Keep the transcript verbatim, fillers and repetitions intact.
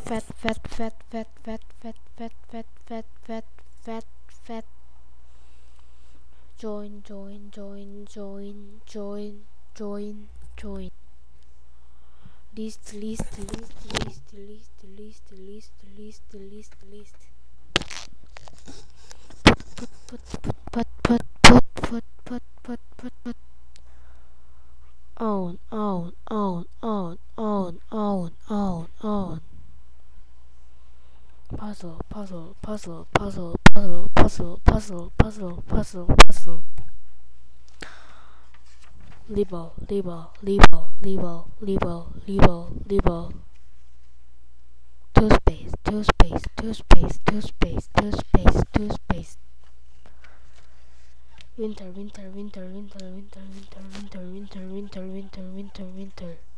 fat fat fat fat fat fat fat fat fat fat fat fat join join join join join join join list list list list list list list list list list put put put put put put put put put put put on on on on on on on on puzzle puzzle puzzle puzzle puzzle puzzle puzzle puzzle puzzle puzzle libel libel libel libel libel libel libel two space two space two space two space two space two space winter winter winter winter winter winter winter winter winter winter winter